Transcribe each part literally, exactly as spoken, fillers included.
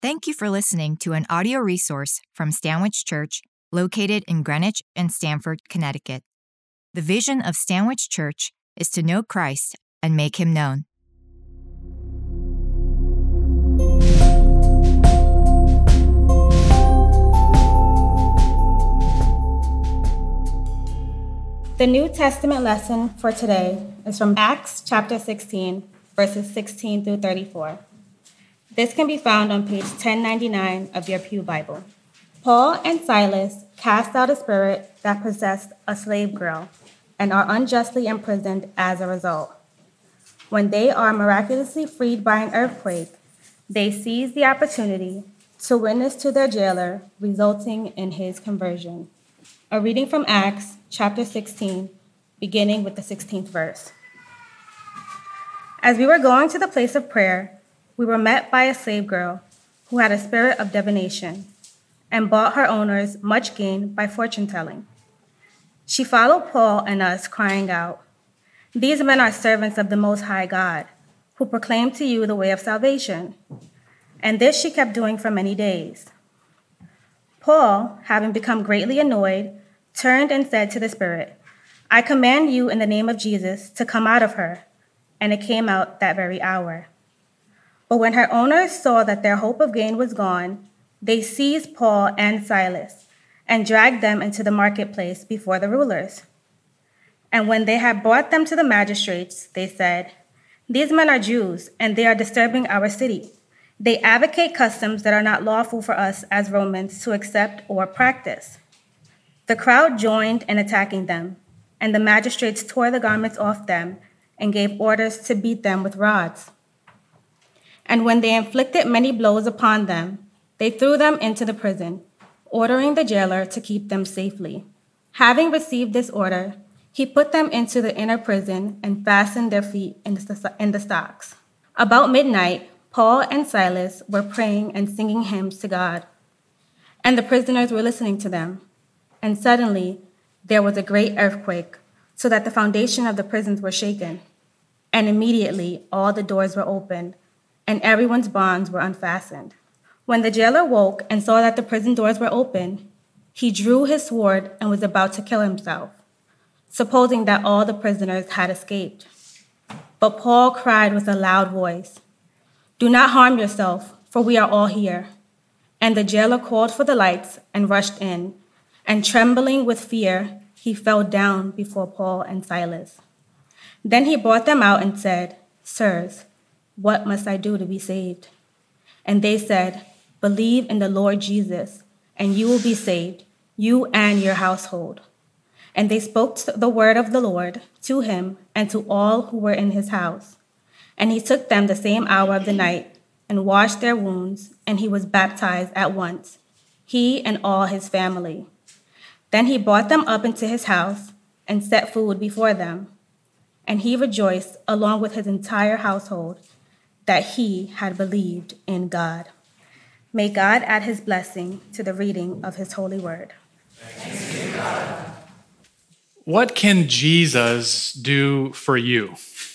Thank you for listening to an audio resource from Stanwich Church, located in Greenwich and Stamford, Connecticut. The vision of Stanwich Church is to know Christ and make him known. The New Testament lesson for today is from Acts chapter sixteen, verses sixteen through thirty-four. This can be found on page ten ninety-nine of your Pew Bible. Paul and Silas cast out a spirit that possessed a slave girl and are unjustly imprisoned as a result. When they are miraculously freed by an earthquake, they seize the opportunity to witness to their jailer, resulting in his conversion. A reading from Acts chapter sixteen, beginning with the sixteenth verse. As we were going to the place of prayer, we were met by a slave girl who had a spirit of divination and bought her owners much gain by fortune-telling. She followed Paul and us, crying out, "These men are servants of the Most High God, who proclaim to you the way of salvation." And this she kept doing for many days. Paul, having become greatly annoyed, turned and said to the spirit, "I command you in the name of Jesus to come out of her." And it came out that very hour. But when her owners saw that their hope of gain was gone, they seized Paul and Silas and dragged them into the marketplace before the rulers. And when they had brought them to the magistrates, they said, "These men are Jews, and they are disturbing our city. They advocate customs that are not lawful for us as Romans to accept or practice." The crowd joined in attacking them, and the magistrates tore the garments off them and gave orders to beat them with rods. And when they inflicted many blows upon them, they threw them into the prison, ordering the jailer to keep them safely. Having received this order, he put them into the inner prison and fastened their feet in the, in the stocks. About midnight, Paul and Silas were praying and singing hymns to God, and the prisoners were listening to them. And suddenly there was a great earthquake, so that the foundation of the prisons were shaken. And immediately all the doors were opened, and everyone's bonds were unfastened. When the jailer woke and saw that the prison doors were open, he drew his sword and was about to kill himself, supposing that all the prisoners had escaped. But Paul cried with a loud voice, "Do not harm yourself, for we are all here." And the jailer called for the lights and rushed in, and trembling with fear, he fell down before Paul and Silas. Then he brought them out and said, "Sirs, what must I do to be saved?" And they said, "Believe in the Lord Jesus, and you will be saved, you and your household." And they spoke the word of the Lord to him and to all who were in his house. And he took them the same hour of the night and washed their wounds, and he was baptized at once, he and all his family. Then he brought them up into his house and set food before them. And he rejoiced along with his entire household that he had believed in God. May God add his blessing to the reading of his holy word. Thanks be to God. What can Jesus do for you?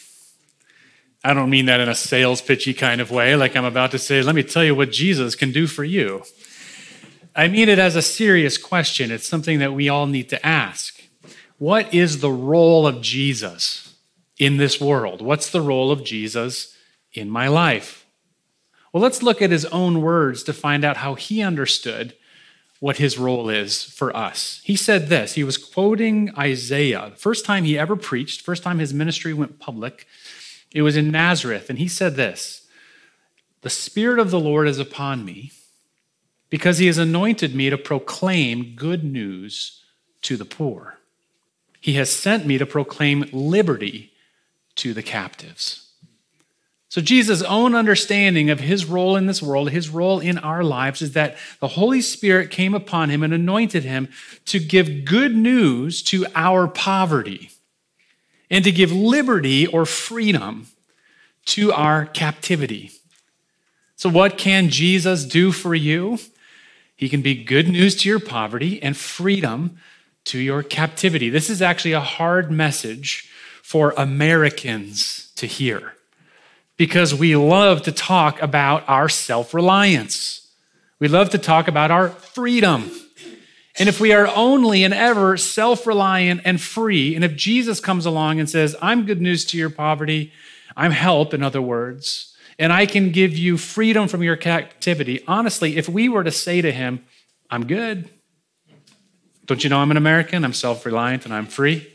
I don't mean that in a sales pitchy kind of way, like I'm about to say, let me tell you what Jesus can do for you. I mean it as a serious question. It's something that we all need to ask. What is the role of Jesus in this world? What's the role of Jesus in my life? Well, let's look at his own words to find out how he understood what his role is for us. He said this, he was quoting Isaiah. The first time he ever preached, first time his ministry went public, it was in Nazareth. And he said this, "The Spirit of the Lord is upon me because he has anointed me to proclaim good news to the poor. He has sent me to proclaim liberty to the captives." So Jesus' own understanding of his role in this world, his role in our lives, is that the Holy Spirit came upon him and anointed him to give good news to our poverty and to give liberty or freedom to our captivity. So what can Jesus do for you? He can be good news to your poverty and freedom to your captivity. This is actually a hard message for Americans to hear. because we love to talk about our self-reliance. We love to talk about our freedom. And if we are only and ever self-reliant and free, and if Jesus comes along and says, I'm good news to your poverty, I'm help, in other words, and I can give you freedom from your captivity, honestly, if we were to say to him, I'm good. Don't you know I'm an American? I'm self-reliant and I'm free.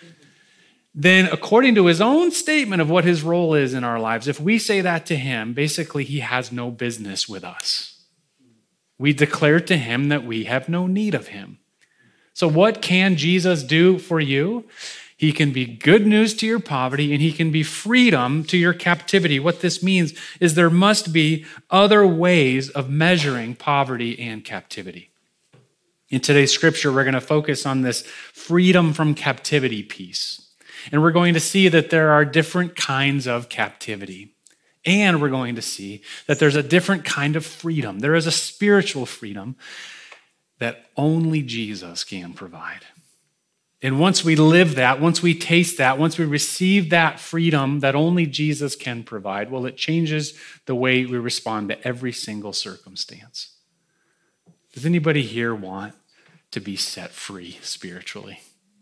Then according to his own statement of what his role is in our lives, if we say that to him, basically he has no business with us. We declare to him that we have no need of him. So what can Jesus do for you? He can be good news to your poverty, and he can be freedom to your captivity. What this means is there must be other ways of measuring poverty and captivity. In today's scripture, we're going to focus on this freedom from captivity piece. And we're going to see that there are different kinds of captivity. And we're going to see that there's a different kind of freedom. There is a spiritual freedom that only Jesus can provide. And once we live that, once we taste that, once we receive that freedom that only Jesus can provide, well, it changes the way we respond to every single circumstance. Does anybody here want to be set free spiritually?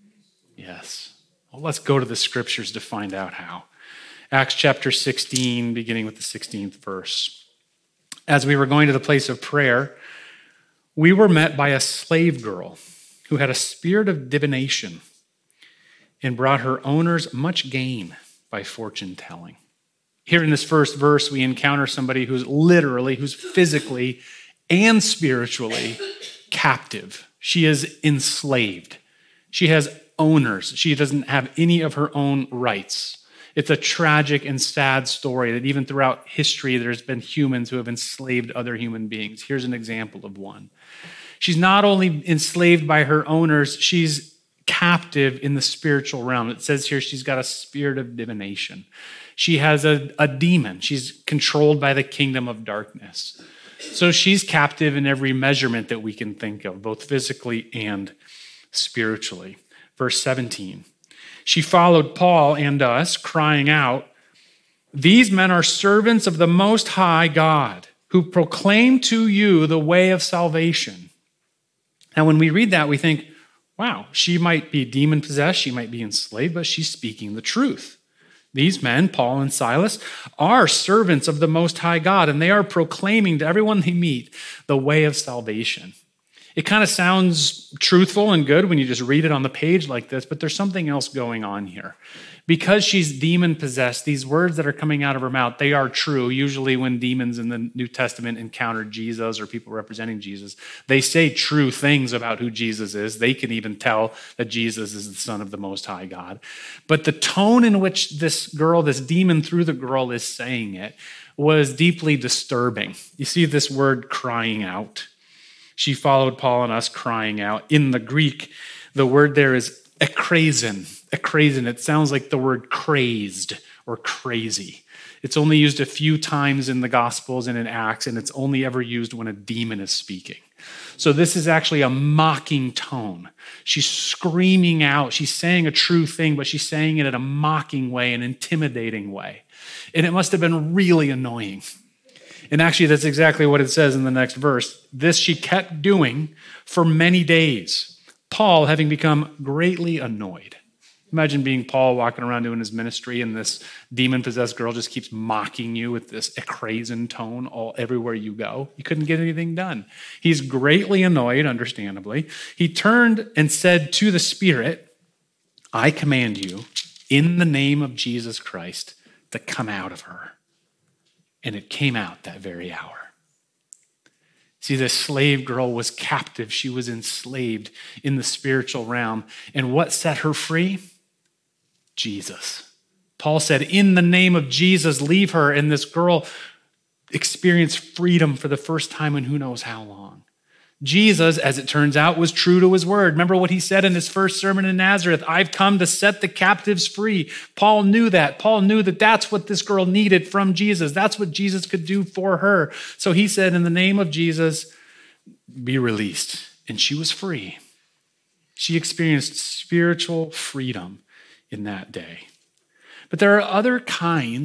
Yes. Well, let's go to the scriptures to find out how. Acts chapter sixteen, beginning with the sixteenth verse. As we were going to the place of prayer, we were met by a slave girl who had a spirit of divination and brought her owners much gain by fortune telling. Here in this first verse, we encounter somebody who's literally, who's physically and spiritually captive. She is enslaved. She has owners. She doesn't have any of her own rights. It's a tragic and sad story that even throughout history, there's been humans who have enslaved other human beings. Here's an example of one. She's not only enslaved by her owners, she's captive in the spiritual realm. It says here she's got a spirit of divination. She has a, a demon. She's controlled by the kingdom of darkness. So she's captive in every measurement that we can think of, both physically and spiritually. Verse seventeen, she followed Paul and us, crying out, "These men are servants of the Most High God, who proclaim to you the way of salvation." Now, when we read that, we think, wow, she might be demon-possessed, she might be enslaved, but she's speaking the truth. These men, Paul and Silas, are servants of the Most High God, and they are proclaiming to everyone they meet the way of salvation. It kind of sounds truthful and good when you just read it on the page like this, but there's something else going on here. Because she's demon-possessed, these words that are coming out of her mouth, they are true. Usually when demons in the New Testament encounter Jesus or people representing Jesus, they say true things about who Jesus is. They can even tell that Jesus is the Son of the Most High God. But the tone in which this girl, this demon through the girl is saying it was deeply disturbing. You see this word crying out. She followed Paul and us crying out. In the Greek, the word there is ekrazin. Ekrazin, it sounds like the word crazed or crazy. It's only used a few times in the Gospels and in Acts, and it's only ever used when a demon is speaking. So this is actually a mocking tone. She's screaming out. She's saying a true thing, but she's saying it in a mocking way, an intimidating way. And it must have been really annoying. And actually, that's exactly what it says in the next verse. This she kept doing for many days, Paul having become greatly annoyed. Imagine being Paul walking around doing his ministry, and this demon-possessed girl just keeps mocking you with this ekrazin tone all everywhere you go. You couldn't get anything done. He's greatly annoyed, understandably. He turned and said to the spirit, "I command you, in the name of Jesus Christ, to come out of her." And it came out that very hour. See, this slave girl was captive. She was enslaved in the spiritual realm. And what set her free? Jesus. Paul said, in the name of Jesus, leave her. And this girl experienced freedom for the first time in who knows how long. Jesus, as it turns out, was true to his word. Remember what he said in his first sermon in Nazareth, "I've come to set the captives free." Paul knew that. Paul knew that that's what this girl needed from Jesus. That's what Jesus could do for her. So he said, in the name of Jesus, be released. And she was free. She experienced spiritual freedom in that day. But there are other kinds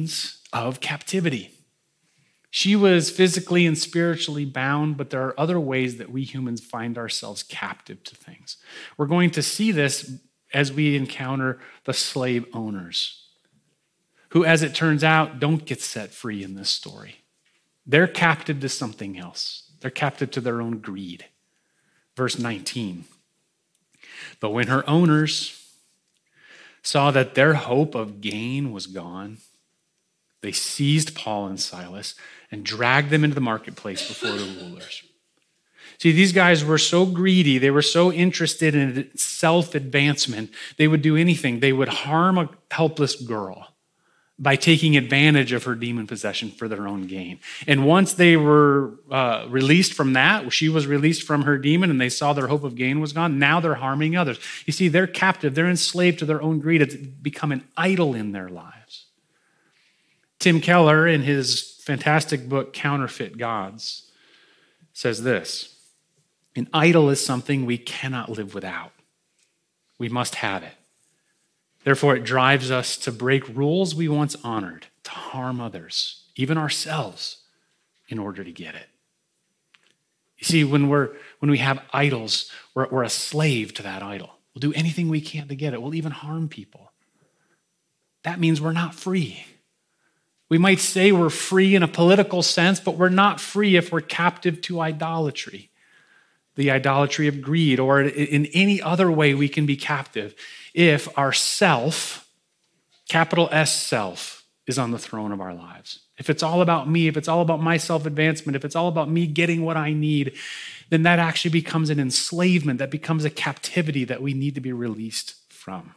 of captivity. She was physically and spiritually bound, but there are other ways that we humans find ourselves captive to things. We're going to see this as we encounter the slave owners, who, as it turns out, don't get set free in this story. They're captive to something else. They're captive to their own greed. Verse nineteen. But when her owners saw that their hope of gain was gone, they seized Paul and Silas and dragged them into the marketplace before the rulers. See, these guys were so greedy. They were so interested in self-advancement. They would do anything. They would harm a helpless girl by taking advantage of her demon possession for their own gain. And once they were uh, released from that, she was released from her demon, and they saw their hope of gain was gone, now they're harming others. You see, they're captive. They're enslaved to their own greed. It's become an idol in their lives. Tim Keller, in his fantastic book, Counterfeit Gods, says this: an idol is something we cannot live without. We must have it. Therefore, it drives us to break rules we once honored, to harm others, even ourselves, in order to get it. You see, when we're when we have idols, we're, we're a slave to that idol. We'll do anything we can to get it. We'll even harm people. That means we're not free. We might say we're free in a political sense, but we're not free if we're captive to idolatry, the idolatry of greed, or in any other way we can be captive if our self, capital S self, is on the throne of our lives. If it's all about me, if it's all about my self-advancement, if it's all about me getting what I need, then that actually becomes an enslavement, that becomes a captivity that we need to be released from.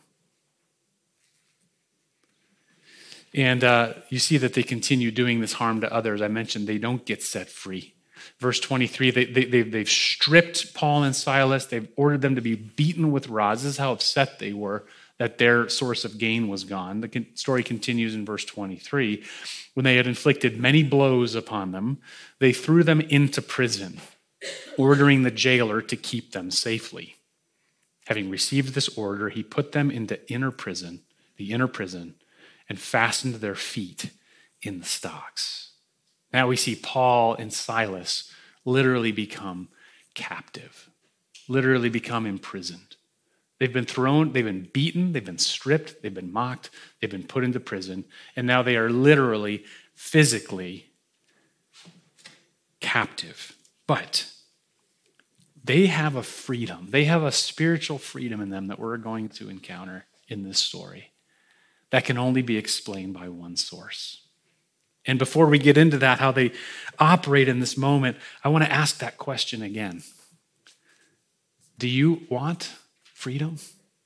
And uh, you see that they continue doing this harm to others. I mentioned they don't get set free. Verse twenty-three, they, they, they've, they've stripped Paul and Silas. They've ordered them to be beaten with rods. This is how upset they were that their source of gain was gone. The story continues in verse twenty-three. When they had inflicted many blows upon them, they threw them into prison, ordering the jailer to keep them safely. Having received this order, he put them into inner prison, the inner prison, and fastened their feet in the stocks. Now we see Paul and Silas literally become captive, literally become imprisoned. They've been thrown, they've been beaten, they've been stripped, they've been mocked, they've been put into prison, and now they are literally, physically captive. But they have a freedom, they have a spiritual freedom in them that we're going to encounter in this story that can only be explained by one source. And before we get into that, how they operate in this moment, I want to ask that question again. Do you want freedom?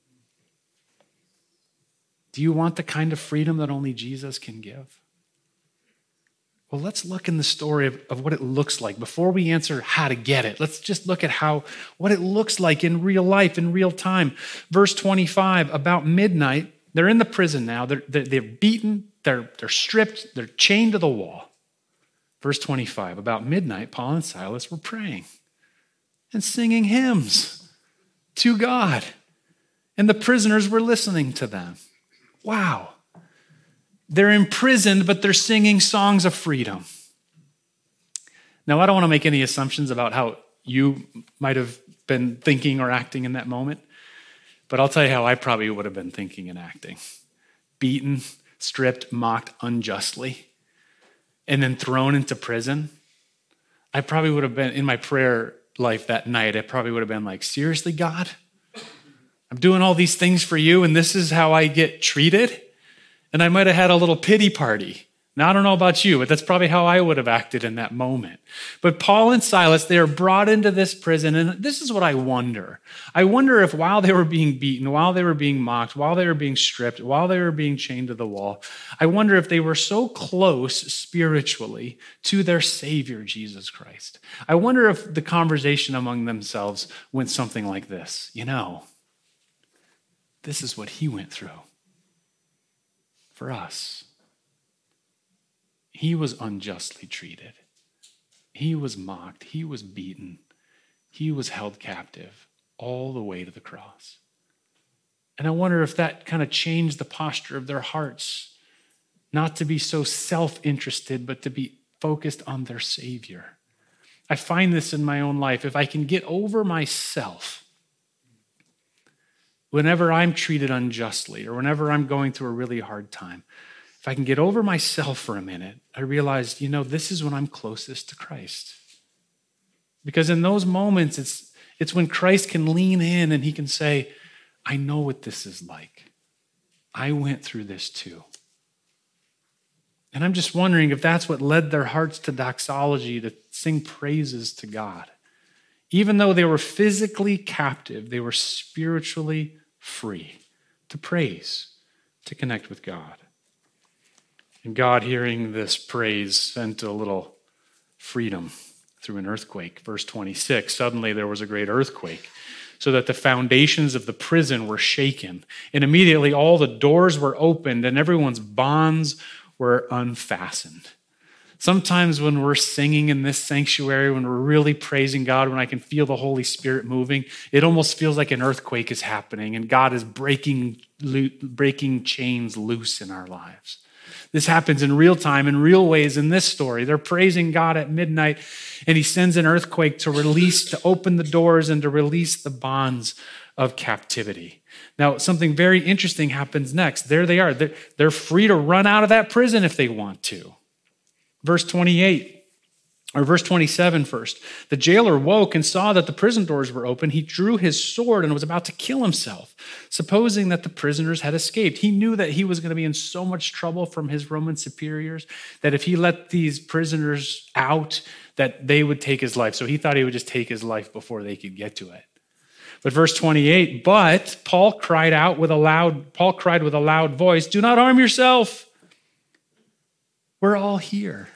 Do you want the kind of freedom that only Jesus can give? Well, let's look in the story of, of what it looks like. Before we answer how to get it, let's just look at how what it looks like in real life, in real time. Verse twenty-five, about midnight, they're in the prison now. They're, they're, they're beaten. They're, they're stripped, they're chained to the wall. Verse twenty-five, about midnight, Paul and Silas were praying and singing hymns to God, and the prisoners were listening to them. Wow. They're imprisoned, but they're singing songs of freedom. Now, I don't want to make any assumptions about how you might have been thinking or acting in that moment, but I'll tell you how I probably would have been thinking and acting. Beaten, stripped, mocked unjustly, and then thrown into prison. I probably would have been, in my prayer life that night, I probably would have been like, seriously, God? I'm doing all these things for you, and this is how I get treated? And I might have had a little pity party. Now, I don't know about you, but that's probably how I would have acted in that moment. But Paul and Silas, they are brought into this prison, and this is what I wonder. I wonder if while they were being beaten, while they were being mocked, while they were being stripped, while they were being chained to the wall, I wonder if they were so close spiritually to their Savior, Jesus Christ. I wonder if the conversation among themselves went something like this. You know, this is what he went through for us. He was unjustly treated. He was mocked. He was beaten. He was held captive all the way to the cross. And I wonder if that kind of changed the posture of their hearts not to be so self-interested, but to be focused on their Savior. I find this in my own life. If I can get over myself, whenever I'm treated unjustly or whenever I'm going through a really hard time, if I can get over myself for a minute, I realize, you know, this is when I'm closest to Christ. Because in those moments, it's, it's when Christ can lean in and he can say, I know what this is like. I went through this too. And I'm just wondering if that's what led their hearts to doxology, to sing praises to God. Even though they were physically captive, they were spiritually free to praise, to connect with God. And God, hearing this praise, sent a little freedom through an earthquake. Verse twenty-six, suddenly there was a great earthquake, so that the foundations of the prison were shaken. And immediately all the doors were opened and everyone's bonds were unfastened. Sometimes when we're singing in this sanctuary, when we're really praising God, when I can feel the Holy Spirit moving, it almost feels like an earthquake is happening and God is breaking, breaking chains loose in our lives. This happens in real time, in real ways in this story. They're praising God at midnight, and he sends an earthquake to release, to open the doors and to release the bonds of captivity. Now, something very interesting happens next. There they are. They're, they're free to run out of that prison if they want to. Verse twenty-eight. Or verse twenty-seven first. The jailer woke and saw that the prison doors were open. He drew his sword and was about to kill himself, supposing that the prisoners had escaped. He knew that he was going to be in so much trouble from his Roman superiors that if he let these prisoners out, that they would take his life. So he thought he would just take his life before they could get to it. But verse twenty-eight, but Paul cried out with a loud, Paul cried with a loud voice, do not harm yourself. We're all here.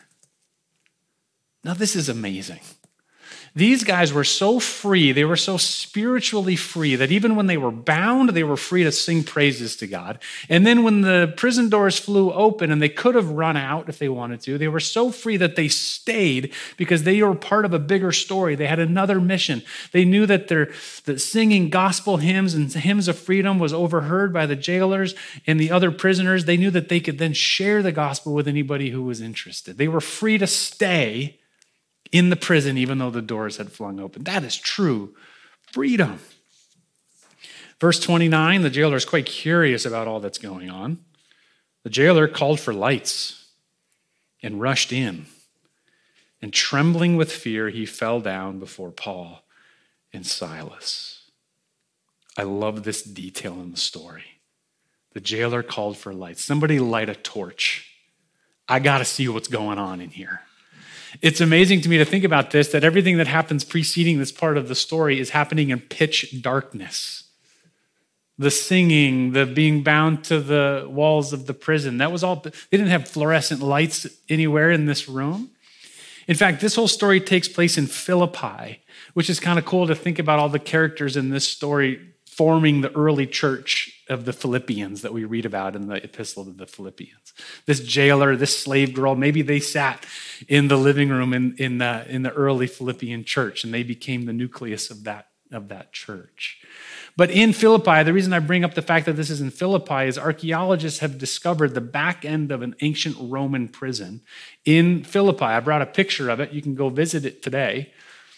Now, this is amazing. These guys were so free, they were so spiritually free that even when they were bound, they were free to sing praises to God. And then when the prison doors flew open and they could have run out if they wanted to, they were so free that they stayed because they were part of a bigger story. They had another mission. They knew that their that singing gospel hymns and hymns of freedom was overheard by the jailers and the other prisoners. They knew that they could then share the gospel with anybody who was interested. They were free to stay in the prison, even though the doors had flung open. That is true freedom. Verse twenty-nine, the jailer is quite curious about all that's going on. The jailer called for lights and rushed in. And trembling with fear, he fell down before Paul and Silas. I love this detail in the story. The jailer called for lights. Somebody light a torch. I got to see what's going on in here. It's amazing to me to think about this, that everything that happens preceding this part of the story is happening in pitch darkness. The singing, the being bound to the walls of the prison, that was all, they didn't have fluorescent lights anywhere in this room. In fact, this whole story takes place in Philippi, which is kind of cool to think about all the characters in this story forming the early church of the Philippians that we read about in the epistle to the Philippians. This jailer, this slave girl, maybe they sat in the living room in, in, the, in the early Philippian church, and they became the nucleus of that, of that church. But in Philippi, the reason I bring up the fact that this is in Philippi is archaeologists have discovered the back end of an ancient Roman prison in Philippi. I brought a picture of it. You can go visit it today.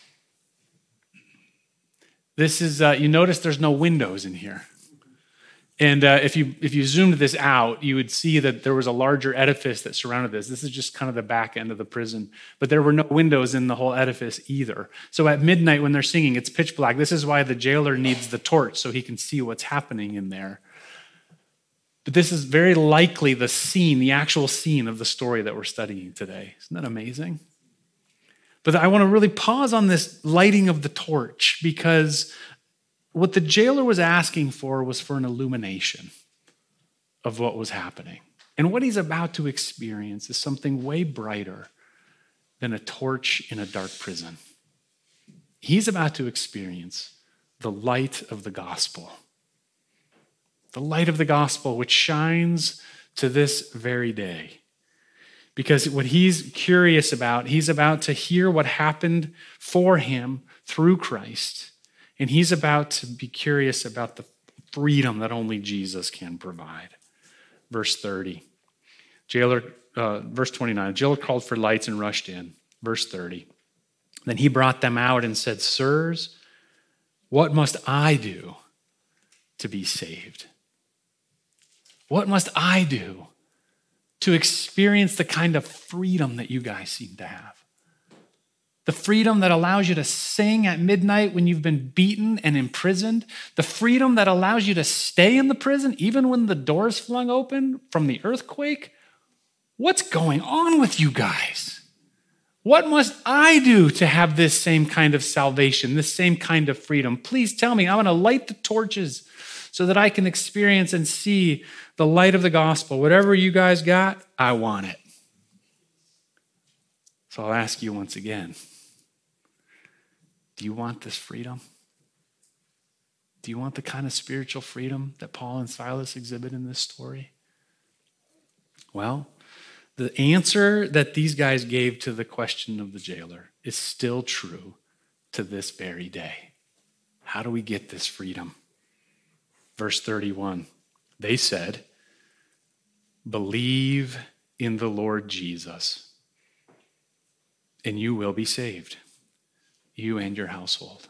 This is, uh, you notice there's no windows in here. And uh, if you if you zoomed this out, you would see that there was a larger edifice that surrounded this. This is just kind of the back end of the prison. But there were no windows in the whole edifice either. So at midnight when they're singing, it's pitch black. This is why the jailer needs the torch so he can see what's happening in there. But this is very likely the scene, the actual scene of the story that we're studying today. Isn't that amazing? But I want to really pause on this lighting of the torch, because what the jailer was asking for was for an illumination of what was happening. And what he's about to experience is something way brighter than a torch in a dark prison. He's about to experience the light of the gospel. The light of the gospel, which shines to this very day. Because what he's curious about, he's about to hear what happened for him through Christ. And he's about to be curious about the freedom that only Jesus can provide. Verse thirty. Jailer, uh, verse twenty-nine, jailer called for lights and rushed in. Verse thirty, then he brought them out and said, sirs, what must I do to be saved? What must I do to experience the kind of freedom that you guys seem to have? The freedom that allows you to sing at midnight when you've been beaten and imprisoned. The freedom that allows you to stay in the prison even when the doors flung open from the earthquake. What's going on with you guys? What must I do to have this same kind of salvation, this same kind of freedom? Please tell me. I want to light the torches so that I can experience and see the light of the gospel. Whatever you guys got, I want it. So I'll ask you once again, do you want this freedom? Do you want the kind of spiritual freedom that Paul and Silas exhibit in this story? Well, the answer that these guys gave to the question of the jailer is still true to this very day. How do we get this freedom? Verse thirty-one, they said, believe in the Lord Jesus, and you will be saved, you and your household.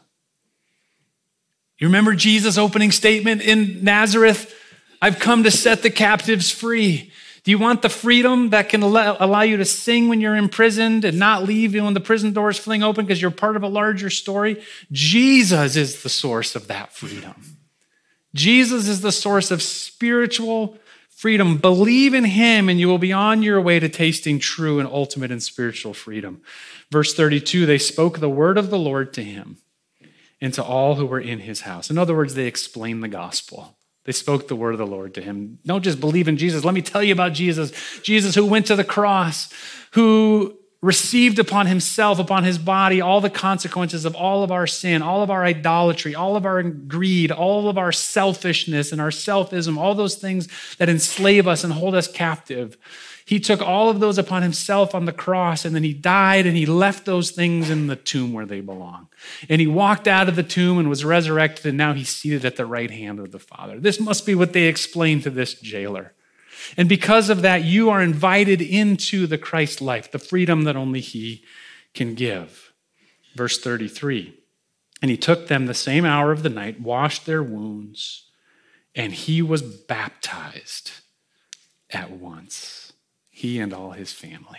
You remember Jesus' opening statement in Nazareth? I've come to set the captives free. Do you want the freedom that can allow you to sing when you're imprisoned and not leave when the prison doors fling open because you're part of a larger story? Jesus is the source of that freedom. Jesus is the source of spiritual freedom. Believe in him and you will be on your way to tasting true and ultimate and spiritual freedom. Verse thirty-two, they spoke the word of the Lord to him and to all who were in his house. In other words, they explained the gospel. They spoke the word of the Lord to him. Don't just believe in Jesus. Let me tell you about Jesus. Jesus who went to the cross, who received upon himself, upon his body, all the consequences of all of our sin, all of our idolatry, all of our greed, all of our selfishness and our selfism, all those things that enslave us and hold us captive. He took all of those upon himself on the cross, and then he died and he left those things in the tomb where they belong. And he walked out of the tomb and was resurrected, and now he's seated at the right hand of the Father. This must be what they explained to this jailer. And because of that, you are invited into the Christ life, the freedom that only he can give. Verse thirty-three, and he took them the same hour of the night, washed their wounds, and he was baptized at once, he and all his family.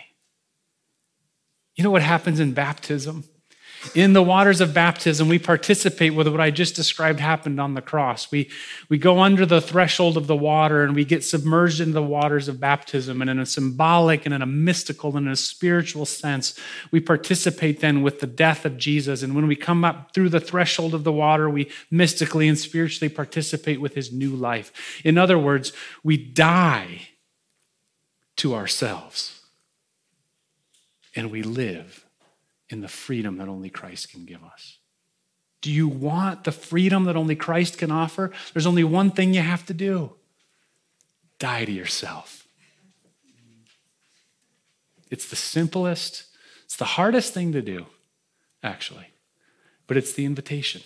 You know what happens in baptism? In the waters of baptism, we participate with what I just described happened on the cross. We, we go under the threshold of the water and we get submerged into the waters of baptism. And in a symbolic and in a mystical and in a spiritual sense, we participate then with the death of Jesus. And when we come up through the threshold of the water, we mystically and spiritually participate with his new life. In other words, we die to ourselves and we live in the freedom that only Christ can give us. Do you want the freedom that only Christ can offer? There's only one thing you have to do. Die to yourself. It's the simplest, it's the hardest thing to do, actually, but it's the invitation.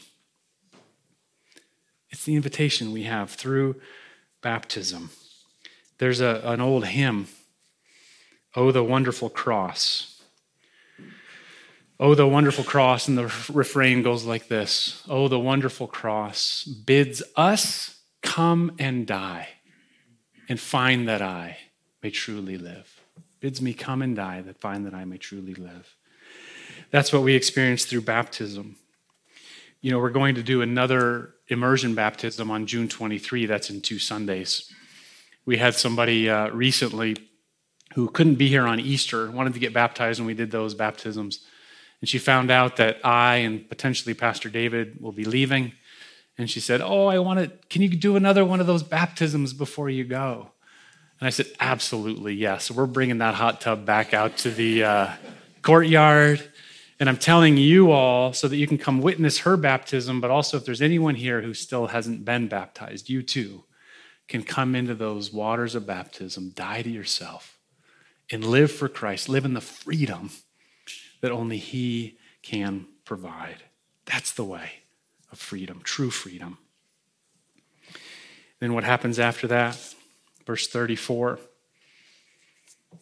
It's the invitation we have through baptism. There's a, an old hymn, "Oh, the Wonderful Cross." Oh, the wonderful cross, and the refrain goes like this. Oh, the wonderful cross bids us come and die and find that I may truly live. Bids me come and die that find that I may truly live. That's what we experience through baptism. You know, we're going to do another immersion baptism on June twenty-third. That's in two Sundays. We had somebody uh, recently who couldn't be here on Easter, wanted to get baptized when we did those baptisms. And she found out that I and potentially Pastor David will be leaving. And she said, oh, I want to, can you do another one of those baptisms before you go? And I said, absolutely, yes. So we're bringing that hot tub back out to the uh, courtyard. And I'm telling you all so that you can come witness her baptism, but also if there's anyone here who still hasn't been baptized, you too can come into those waters of baptism, die to yourself, and live for Christ, live in the freedom that only he can provide. That's the way of freedom, true freedom. Then what happens after that? Verse thirty-four.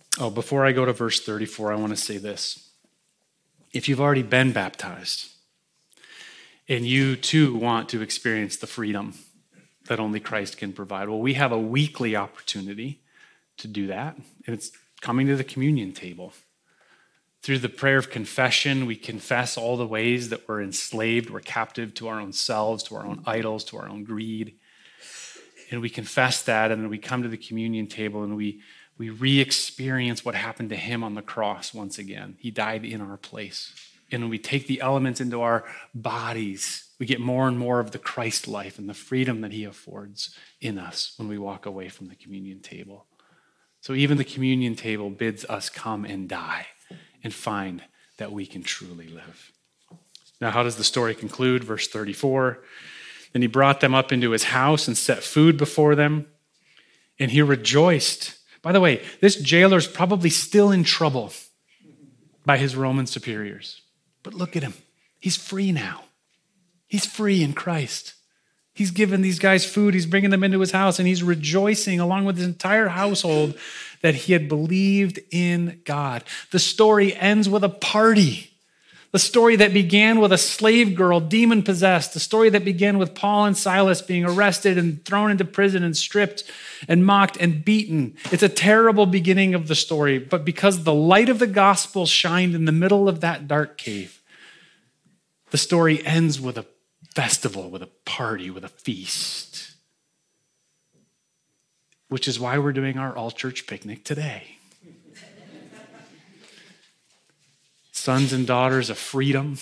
Oh, before I go to verse thirty-four, I want to say this. If you've already been baptized and you too want to experience the freedom that only Christ can provide, well, we have a weekly opportunity to do that, and it's coming to the communion table. Through the prayer of confession, we confess all the ways that we're enslaved, we're captive to our own selves, to our own idols, to our own greed. And we confess that, and then we come to the communion table and we, we re-experience what happened to him on the cross once again. He died in our place. And when we take the elements into our bodies, we get more and more of the Christ life and the freedom that he affords in us when we walk away from the communion table. So even the communion table bids us come and die and find that we can truly live. Now, how does the story conclude? Verse thirty-four, then he brought them up into his house and set food before them, and he rejoiced. By the way, this jailer's probably still in trouble by his Roman superiors. But look at him. He's free now. He's free in Christ. He's given these guys food. He's bringing them into his house, and he's rejoicing along with his entire household that he had believed in God. The story ends with a party. The story that began with a slave girl, demon-possessed. The story that began with Paul and Silas being arrested and thrown into prison and stripped and mocked and beaten. It's a terrible beginning of the story, but because the light of the gospel shined in the middle of that dark cave, the story ends with a festival, with a party, with a feast, which is why we're doing our all-church picnic today. Sons and daughters of freedom.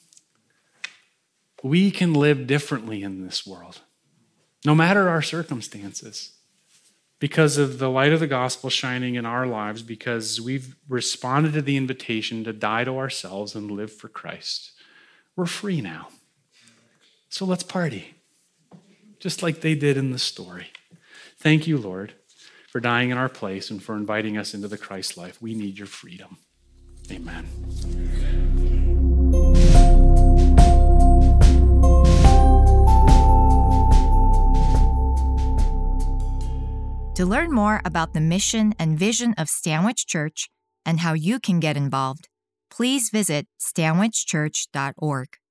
We can live differently in this world, no matter our circumstances, because of the light of the gospel shining in our lives, because we've responded to the invitation to die to ourselves and live for Christ. We're free now. So let's party, just like they did in the story. Thank you, Lord, for dying in our place and for inviting us into the Christ life. We need your freedom. Amen. To learn more about the mission and vision of Stanwich Church and how you can get involved, please visit stanwich church dot org.